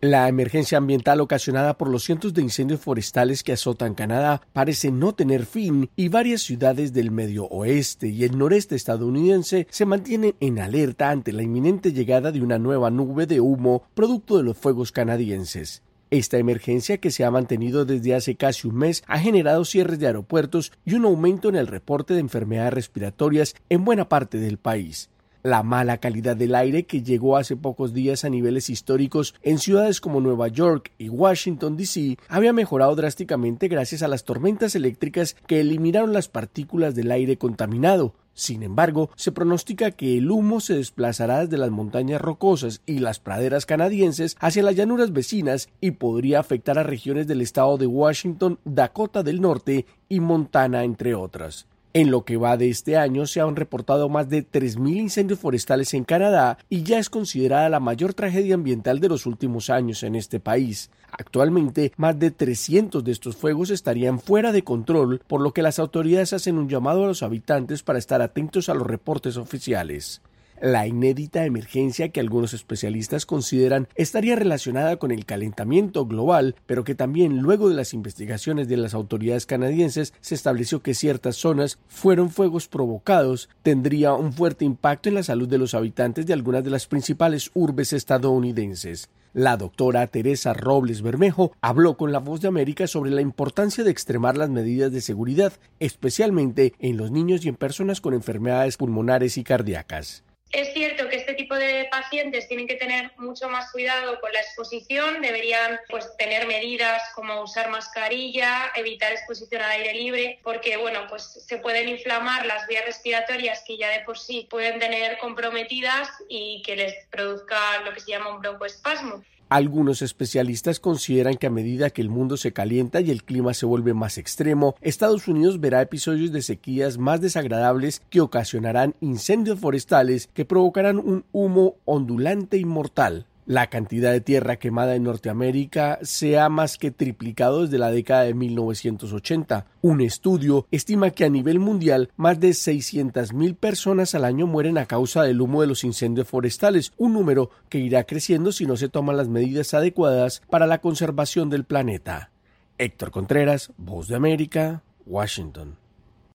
La emergencia ambiental ocasionada por los cientos de incendios forestales que azotan Canadá parece no tener fin y varias ciudades del medio oeste y el noreste estadounidense se mantienen en alerta ante la inminente llegada de una nueva nube de humo producto de los fuegos canadienses. Esta emergencia, que se ha mantenido desde hace casi un mes, ha generado cierres de aeropuertos y un aumento en el reporte de enfermedades respiratorias en buena parte del país. La mala calidad del aire, que llegó hace pocos días a niveles históricos en ciudades como Nueva York y Washington, D.C., había mejorado drásticamente gracias a las tormentas eléctricas que eliminaron las partículas del aire contaminado. Sin embargo, se pronostica que el humo se desplazará desde las montañas rocosas y las praderas canadienses hacia las llanuras vecinas y podría afectar a regiones del estado de Washington, Dakota del Norte y Montana, entre otras. En lo que va de este año se han reportado más de 3.000 incendios forestales en Canadá y ya es considerada la mayor tragedia ambiental de los últimos años en este país. Actualmente, más de 300 de estos fuegos estarían fuera de control, por lo que las autoridades hacen un llamado a los habitantes para estar atentos a los reportes oficiales. La inédita emergencia, que algunos especialistas consideran estaría relacionada con el calentamiento global, pero que también luego de las investigaciones de las autoridades canadienses se estableció que ciertas zonas fueron fuegos provocados, tendría un fuerte impacto en la salud de los habitantes de algunas de las principales urbes estadounidenses. La doctora Teresa Robles Bermejo habló con La Voz de América sobre la importancia de extremar las medidas de seguridad, especialmente en los niños y en personas con enfermedades pulmonares y cardíacas. Es cierto que este tipo de pacientes tienen que tener mucho más cuidado con la exposición, deberían tener medidas como usar mascarilla, evitar exposición al aire libre, porque se pueden inflamar las vías respiratorias que ya de por sí pueden tener comprometidas y que les produzca lo que se llama un broncoespasmo. Algunos especialistas consideran que a medida que el mundo se calienta y el clima se vuelve más extremo, Estados Unidos verá episodios de sequías más desagradables que ocasionarán incendios forestales que provocarán un humo ondulante y mortal. La cantidad de tierra quemada en Norteamérica se ha más que triplicado desde la década de 1980. Un estudio estima que a nivel mundial más de 600,000 personas al año mueren a causa del humo de los incendios forestales, un número que irá creciendo si no se toman las medidas adecuadas para la conservación del planeta. Héctor Contreras, Voz de América, Washington.